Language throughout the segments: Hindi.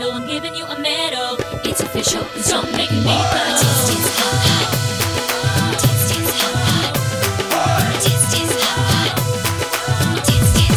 know I'm giving you a medal. It's official, don't make me cry. Tease, tease, hot, hot. Tease, tease, hot, hot. Tease, tease, hot, hot. Tease, tease,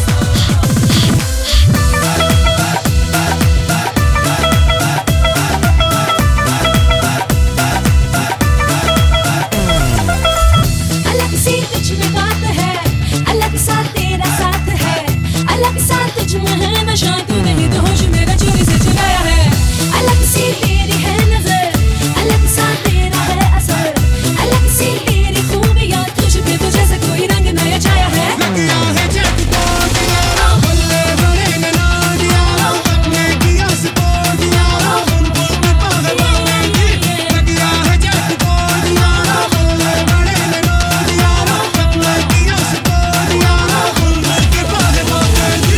अलग सी तुझ में बात है, अलग सा तेरा साथ है, अलग सा तुझ में है नशा, तू नहीं तो होश मेरा चोरी से चुराया है। अलग सी तेरी है नजर, अलग सा तेरा है असर, अलग सी तेरी खूबियां, तुझ पे तो जैसे कोई रंग नया छाया है। लगिया है जैकपॉट यारा, बल्ले बड़े ने ना दिया, अपने किया स्पॉट यारा, बुलबुल की पागल होगी। लगिया है जैकपॉट यारा, बल्ले बड़े ने ना दिया, अपने किया स्पॉट यारा, बुलबुल की पागल होगी।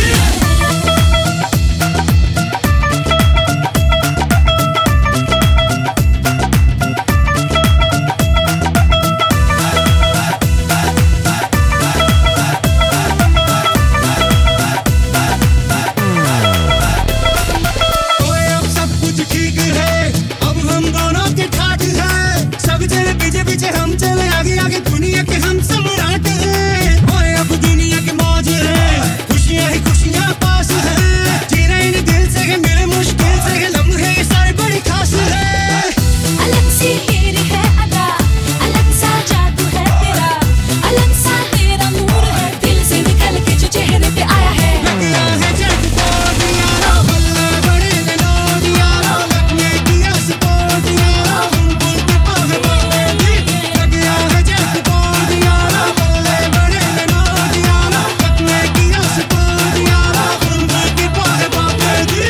ओए अब सब कुछ ठीक है, अब हम दोनों के ठाठ है, सब चले पीछे पीछे हम चले आगे आगे, दुनिया के हम सम्राट हैं। ओए अब दुनिया की मौज है, खुशियां ही खुशियां पास है, जी रहे इन दिल से है, मेरे मुश्किल से है, लम्हे ये सारे बड़ी खास है। अलग सी तेरी है अदा, अलग सा जादू है तेरा, अलग सा तेरा नूर है, दिल से निकल के जो चेहरे पे आया है। लगिया है जैकपॉट यारा, बल्ले बड़े ने ना दिया, अपने किया स्पॉट यारा, बुलबुल की पागल होगी। लगिया है जैकपॉट यारा, बल्ले बड़े ने ना दिया, अपने किया स्पॉट यारा, बुलबुल की पागल होगी।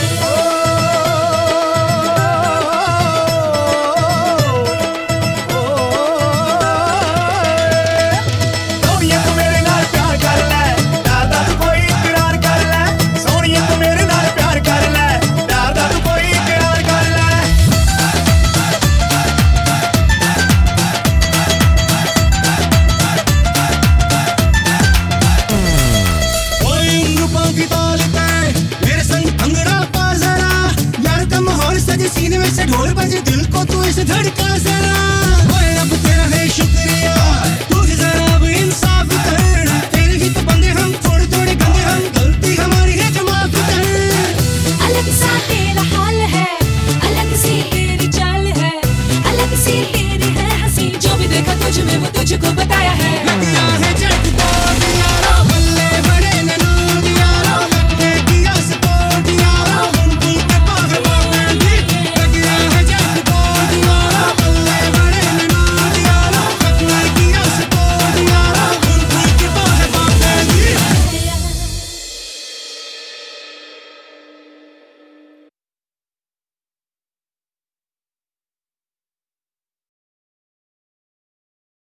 सोनिया तू मेरे नाल प्यार कर ले, डरदा तू कोई इकरार कर ले। सोनिया तू मेरे नाल प्यार कर ले, डरदा तू कोई इकरार कर ले। ओए इन रूपों की ताल पे मेरे संग भंगड़ा पा जरा, यार का माहौल सजे सीने में से ढोल बजे, दिल को तू इसे धड़का जरा।